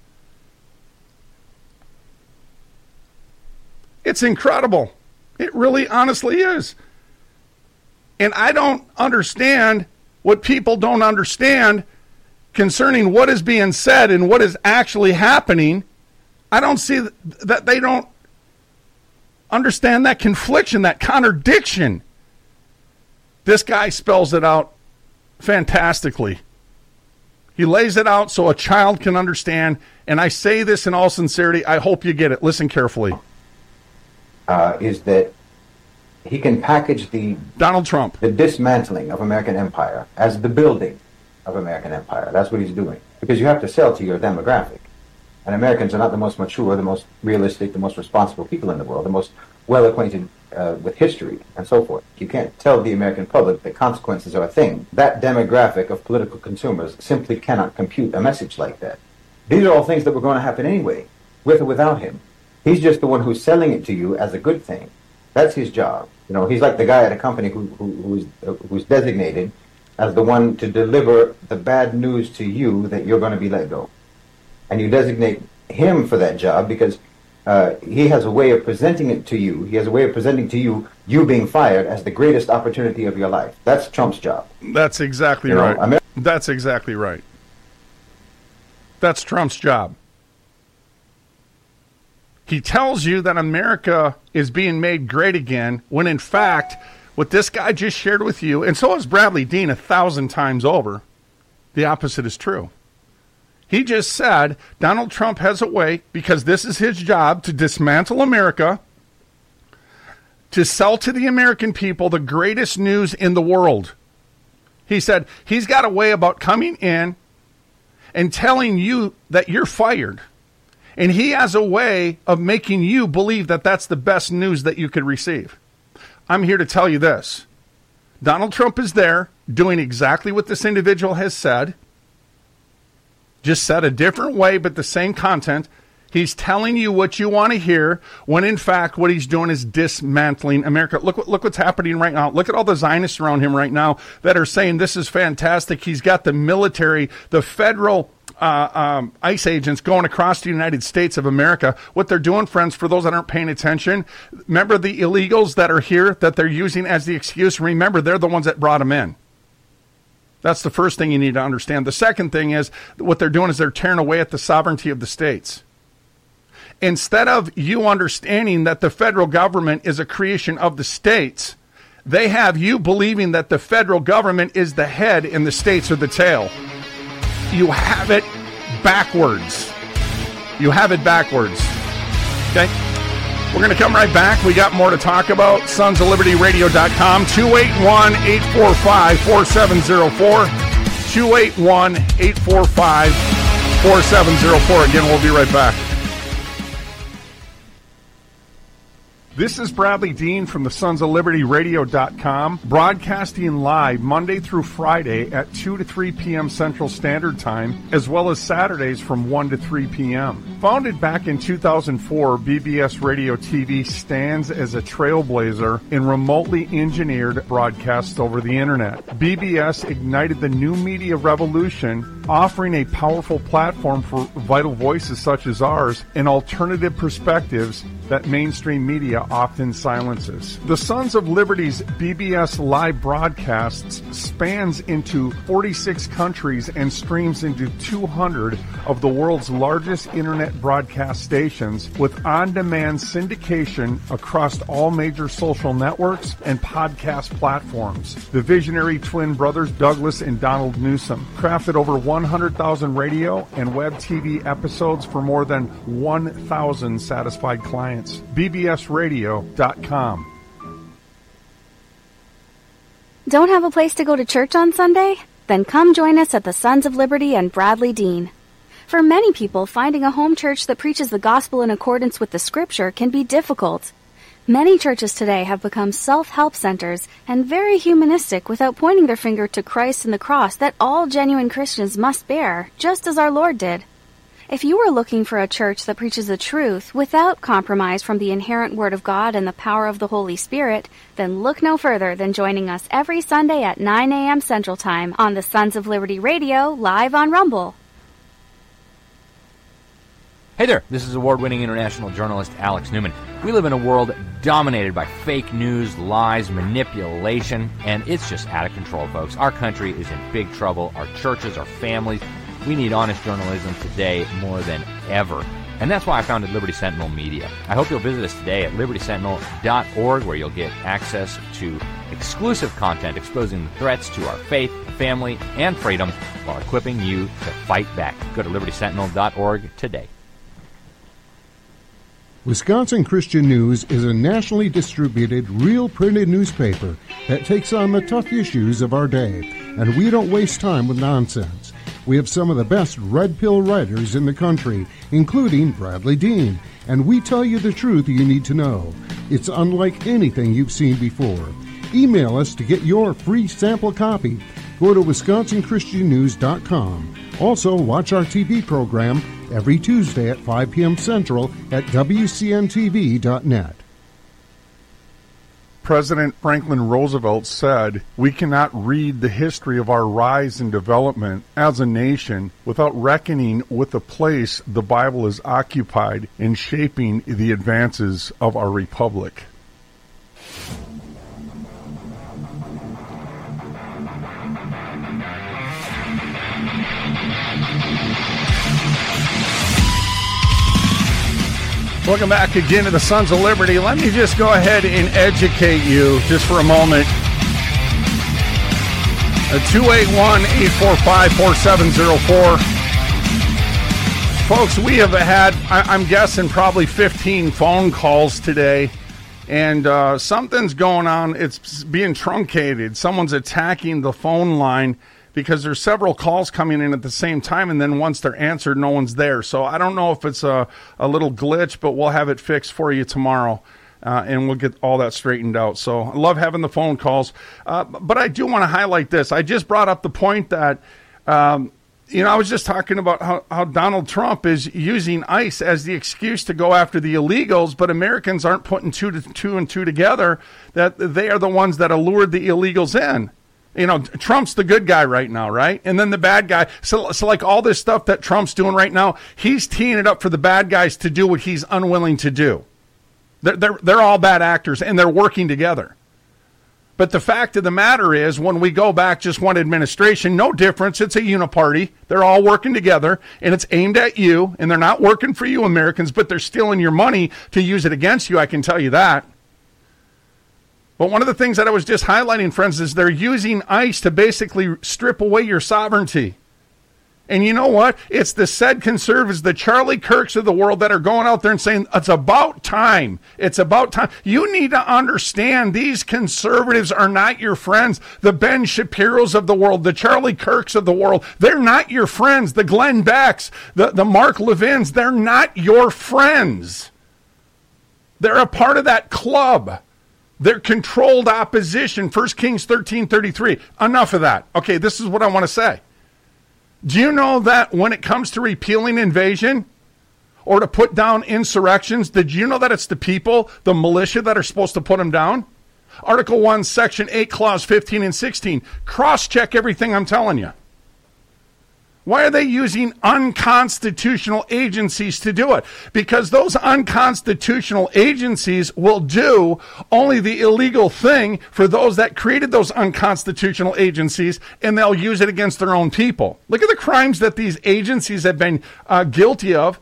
It's incredible. It really honestly is. And I don't understand what people don't understand concerning what is being said and what is actually happening. I don't see that they don't understand that confliction, that contradiction. This guy spells it out fantastically. He lays it out so a child can understand, and I say this in all sincerity. I hope you get it. Listen carefully. Is that he can package Donald Trump, the dismantling of American empire, as the building of American empire. That's what he's doing. Because you have to sell to your demographic. And Americans are not the most mature, the most realistic, the most responsible people in the world, the most well-acquainted with history and so forth. You can't tell the American public that consequences are a thing. That demographic of political consumers simply cannot compute a message like that. These are all things that were going to happen anyway, with or without him. He's just the one who's selling it to you as a good thing. That's his job. You know, he's like the guy at a company who's designated as the one to deliver the bad news to you that you're going to be let go. And you designate him for that job because he has a way of presenting it to you. He has a way of presenting to you being fired as the greatest opportunity of your life. That's Trump's job. That's exactly right. That's exactly right. That's Trump's job. He tells you that America is being made great again, when in fact, what this guy just shared with you, and so has Bradley Dean 1,000 times over, the opposite is true. He just said Donald Trump has a way, because this is his job, to dismantle America, to sell to the American people the greatest news in the world. He said he's got a way about coming in and telling you that you're fired. And he has a way of making you believe that that's the best news that you could receive. I'm here to tell you this. Donald Trump is there doing exactly what this individual has said. Just said a different way, but the same content. He's telling you what you want to hear, when in fact what he's doing is dismantling America. Look what's happening right now. Look at all the Zionists around him right now that are saying this is fantastic. He's got the military, the federal ICE agents going across the United States of America. What they're doing, friends, for those that aren't paying attention, remember the illegals that are here that they're using as the excuse? Remember, they're the ones that brought them in. That's the first thing you need to understand. The second thing is what they're doing is they're tearing away at the sovereignty of the states. Instead of you understanding that the federal government is a creation of the states, they have you believing that the federal government is the head and the states are the tail. You have it backwards. You have it backwards. Okay? We're going to come right back. We got more to talk about. sonsoflibertyradio.com, 281-845-4704. 281-845-4704. Again, we'll be right back. This is Bradley Dean from the sonsoflibertyradio.com, broadcasting live Monday through Friday at 2 to 3 p.m. Central Standard Time, as well as Saturdays from 1 to 3 p.m. Founded back in 2004, BBS Radio TV stands as a trailblazer in remotely engineered broadcasts over the Internet. BBS ignited the new media revolution, offering a powerful platform for vital voices such as ours and alternative perspectives that mainstream media often silences. The Sons of Liberty's BBS live broadcasts spans into 46 countries and streams into 200 of the world's largest internet broadcast stations, with on-demand syndication across all major social networks and podcast platforms. The visionary twin brothers Douglas and Donald Newsom crafted over 100,000 radio and web TV episodes for more than 1,000 satisfied clients. BBSradio.com. Don't have a place to go to church on Sunday? Then come join us at the Sons of Liberty and Bradley Dean. For many people, finding a home church that preaches the gospel in accordance with the Scripture can be difficult. Many churches today have become self-help centers and very humanistic without pointing their finger to Christ and the cross that all genuine Christians must bear, just as our Lord did. If you are looking for a church that preaches the truth without compromise from the inherent Word of God and the power of the Holy Spirit, then look no further than joining us every Sunday at 9 a.m. Central Time on the Sons of Liberty Radio, live on Rumble. Hey there, this is award-winning international journalist Alex Newman. We live in a world dominated by fake news, lies, manipulation, and it's just out of control, folks. Our country is in big trouble. Our churches, our families. We need honest journalism today more than ever. And that's why I founded Liberty Sentinel Media. I hope you'll visit us today at libertysentinel.org, where you'll get access to exclusive content exposing the threats to our faith, family, and freedom while equipping you to fight back. Go to libertysentinel.org today. Wisconsin Christian News is a nationally distributed, real printed newspaper that takes on the tough issues of our day, and we don't waste time with nonsense. We have some of the best red pill writers in the country, including Bradley Dean, and we tell you the truth you need to know. It's unlike anything you've seen before. Email us to get your free sample copy. Go to WisconsinChristianNews.com. Also, watch our TV program every Tuesday at 5 p.m. Central at WCNTV.net. President Franklin Roosevelt said, "We cannot read the history of our rise and development as a nation without reckoning with the place the Bible has occupied in shaping the advances of our republic." Welcome back again to the Sons of Liberty. Let me just go ahead and educate you just for a moment. 281-845-4704. Folks, we have had, I'm guessing, probably 15 phone calls today. And something's going on. It's being truncated. Someone's attacking the phone line because there's several calls coming in at the same time, and then once they're answered, no one's there. So I don't know if it's a little glitch, but we'll have it fixed for you tomorrow, and we'll get all that straightened out. So I love having the phone calls. But I do want to highlight this. I just brought up the point that I was just talking about how Donald Trump is using ICE as the excuse to go after the illegals, but Americans aren't putting two and two together, that they are the ones that allured the illegals in. Trump's the good guy right now, right? And then the bad guy. So like all this stuff that Trump's doing right now, he's teeing it up for the bad guys to do what he's unwilling to do. They're all bad actors, and they're working together. But the fact of the matter is, when we go back just one administration, no difference. It's a uniparty. They're all working together, and it's aimed at you, and they're not working for you Americans, but they're stealing your money to use it against you. I can tell you that. But one of the things that I was just highlighting, friends, is they're using ICE to basically strip away your sovereignty. And you know what? It's the said conservatives, the Charlie Kirks of the world, that are going out there and saying, it's about time. It's about time. You need to understand these conservatives are not your friends. The Ben Shapiros of the world, the Charlie Kirks of the world, they're not your friends. The Glenn Becks, the Mark Levins, they're not your friends. They're a part of that club. They're controlled opposition. 1 Kings 13:33. Enough of that. Okay, this is what I want to say. Do you know that when it comes to repealing invasion or to put down insurrections, did you know that it's the people, the militia, that are supposed to put them down? Article 1, Section 8, Clause 15 and 16. Cross-check everything I'm telling you. Why are they using unconstitutional agencies to do it? Because those unconstitutional agencies will do only the illegal thing for those that created those unconstitutional agencies, and they'll use it against their own people. Look at the crimes that these agencies have been guilty of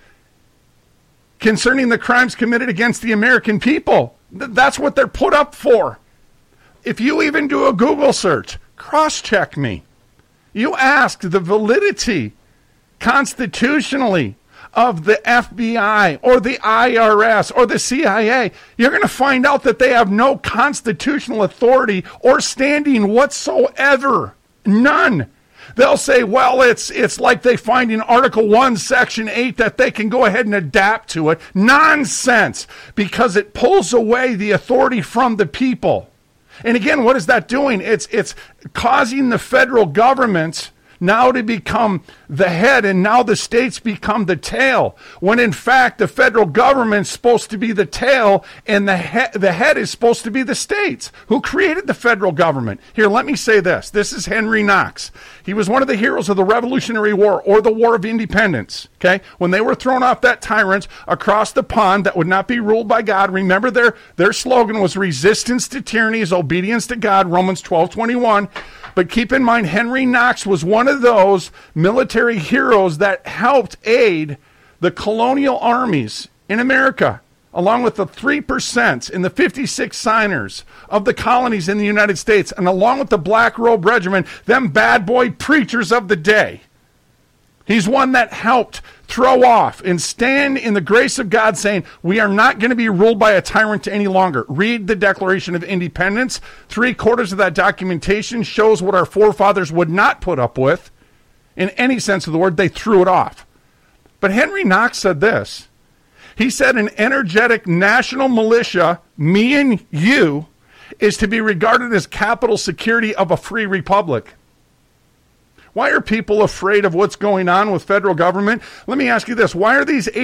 concerning the crimes committed against the American people. That's what they're put up for. If you even do a Google search, cross-check me. You ask the validity constitutionally of the FBI or the IRS or the CIA, you're going to find out that they have no constitutional authority or standing whatsoever. None. They'll say, well, it's like they find in Article 1, Section 8 that they can go ahead and adapt to it. Nonsense, because it pulls away the authority from the people. And again, what is that doing? It's causing the federal government now to become the head, and now the states become the tail, when in fact the federal government's supposed to be the tail, and the head is supposed to be the states. Who created the federal government? Here, let me say this. This is Henry Knox. He was one of the heroes of the Revolutionary War, or the War of Independence, okay? When they were thrown off that tyrant across the pond that would not be ruled by God, remember their slogan was resistance to tyranny is obedience to God, Romans 12:21. But keep in mind, Henry Knox was one of those military heroes that helped aid the colonial armies in America, along with the 3% and the 56 signers of the colonies in the United States, and along with the Black Robe Regiment, them bad boy preachers of the day. He's one that helped throw off and stand in the grace of God, saying, we are not going to be ruled by a tyrant any longer. Read the Declaration of Independence. 3/4 of that documentation shows what our forefathers would not put up with. In any sense of the word, they threw it off. But Henry Knox said this. He said, an energetic national militia, me and you, is to be regarded as capital security of a free republic. Why are people afraid of what's going on with federal government? Let me ask you this. Why are these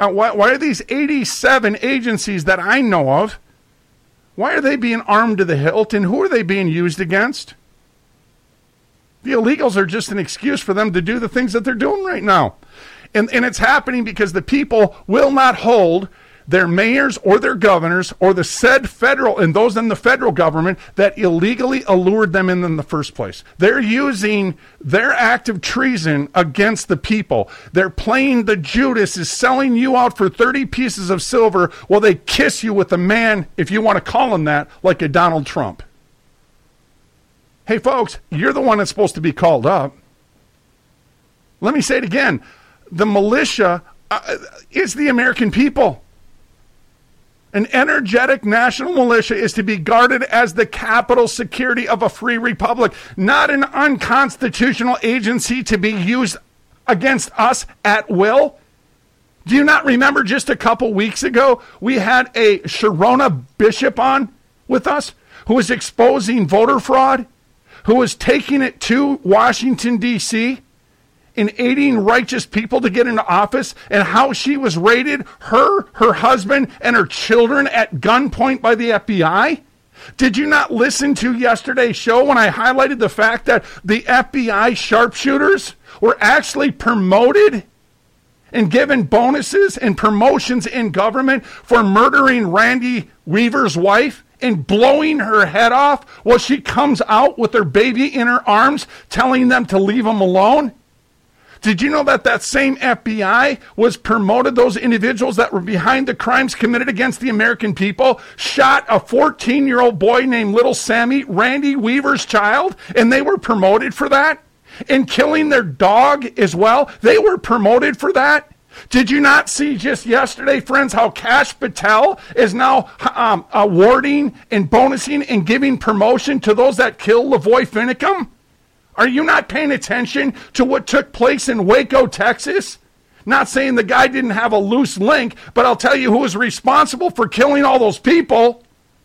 87 agencies that I know of, why are they being armed to the hilt, and who are they being used against? The illegals are just an excuse for them to do the things that they're doing right now. And it's happening because the people will not hold their mayors or their governors or the said federal and those in the federal government that illegally allured them in the first place. They're using their act of treason against the people. They're playing the Judas is selling you out for 30 pieces of silver while they kiss you with a man, if you want to call him that, like a Donald Trump. Hey folks, you're the one that's supposed to be called up. Let me say it again. The militia is the American people. An energetic national militia is to be guarded as the capital security of a free republic, not an unconstitutional agency to be used against us at will. Do you not remember just a couple weeks ago, we had a Sharona Bishop on with us who was exposing voter fraud, who was taking it to Washington, D.C., in aiding righteous people to get into office, and how she was raided, her husband, and her children at gunpoint by the FBI? Did you not listen to yesterday's show when I highlighted the fact that the FBI sharpshooters were actually promoted and given bonuses and promotions in government for murdering Randy Weaver's wife and blowing her head off while she comes out with her baby in her arms, telling them to leave them alone? Did you know that that same FBI was promoted those individuals that were behind the crimes committed against the American people, shot a 14-year-old boy named Little Sammy, Randy Weaver's child, and they were promoted for that? And killing their dog as well, they were promoted for that? Did you not see just yesterday, friends, how Kash Patel is now awarding and bonusing and giving promotion to those that killed Lavoy Finicum? Are you not paying attention to what took place in Waco, Texas? Not saying the guy didn't have a loose link, but I'll tell you who was responsible for killing all those people.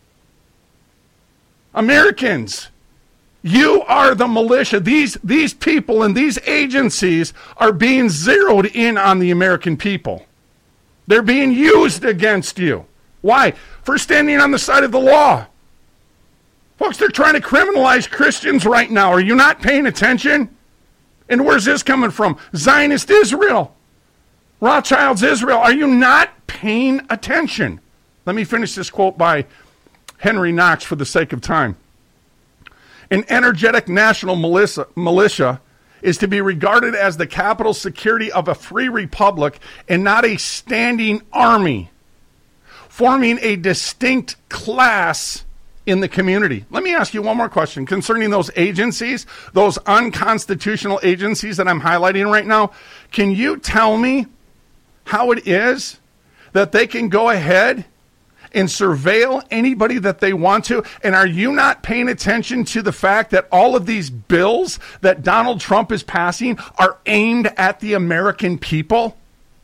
Americans. You are the militia. These people and these agencies are being zeroed in on the American people. They're being used against you. Why? For standing on the side of the law. Folks, they're trying to criminalize Christians right now. Are you not paying attention? And where's this coming from? Zionist Israel. Rothschild's Israel. Are you not paying attention? Let me finish this quote by Henry Knox for the sake of time. An energetic national militia is to be regarded as the capital security of a free republic and not a standing army, forming a distinct class in the community. Let me ask you one more question concerning those agencies, those unconstitutional agencies that I'm highlighting right now. Can you tell me how it is that they can go ahead and surveil anybody that they want to? And are you not paying attention to the fact that all of these bills that Donald Trump is passing are aimed at the American people?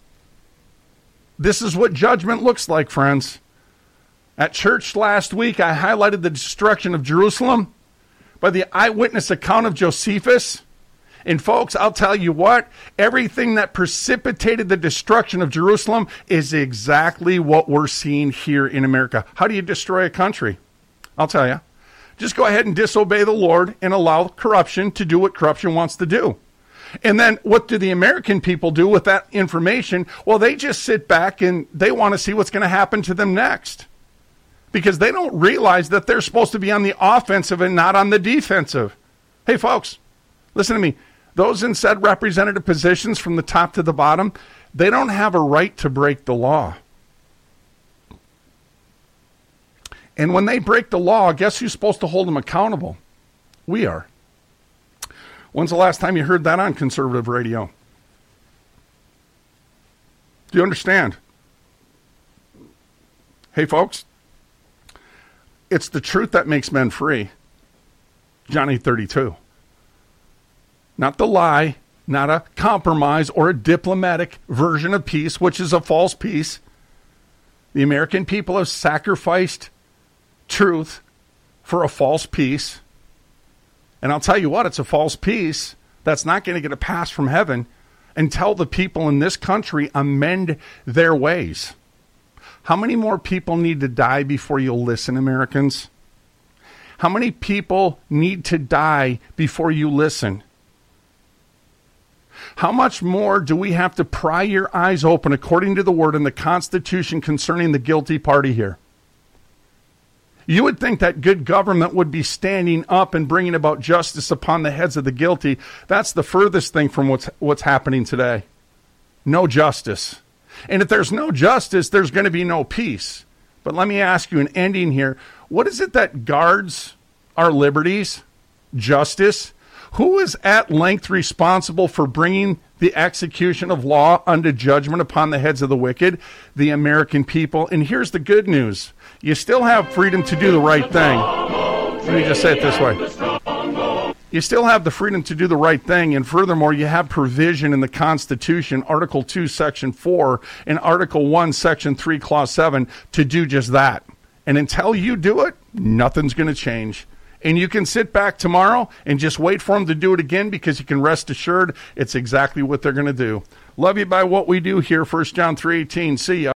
This is what judgment looks like, friends. At church last week, I highlighted the destruction of Jerusalem by the eyewitness account of Josephus. And folks, I'll tell you what, everything that precipitated the destruction of Jerusalem is exactly what we're seeing here in America. How do you destroy a country? I'll tell you. Just go ahead and disobey the Lord and allow corruption to do what corruption wants to do. And then what do the American people do with that information? Well, they just sit back and they want to see what's going to happen to them next. Because they don't realize that they're supposed to be on the offensive and not on the defensive. Hey, folks, listen to me. Those in said representative positions from the top to the bottom, they don't have a right to break the law. And when they break the law, guess who's supposed to hold them accountable? We are. When's the last time you heard that on conservative radio? Do you understand? Hey, folks, it's the truth that makes men free. John 8:32. Not the lie, not a compromise or a diplomatic version of peace, which is a false peace. The American people have sacrificed truth for a false peace. And I'll tell you what, it's a false peace that's not going to get a pass from heaven until the people in this country amend their ways. How many more people need to die before you'll listen, Americans? How many people need to die before you listen? How much more do we have to pry your eyes open according to the word and the Constitution concerning the guilty party here? You would think that good government would be standing up and bringing about justice upon the heads of the guilty. That's the furthest thing from what's happening today. No justice. And if there's no justice, there's going to be no peace. But let me ask you, an ending here. What is it that guards our liberties? Justice? Who is at length responsible for bringing the execution of law unto judgment upon the heads of the wicked? The American people. And here's the good news. You still have freedom to do the right thing. Let me just say it this way. You still have the freedom to do the right thing, and furthermore, you have provision in the Constitution, Article 2, Section 4, and Article 1, Section 3, Clause 7, to do just that. And until you do it, nothing's going to change. And you can sit back tomorrow and just wait for them to do it again, because you can rest assured it's exactly what they're going to do. Love you by what we do here, 1 John 3:18. See ya.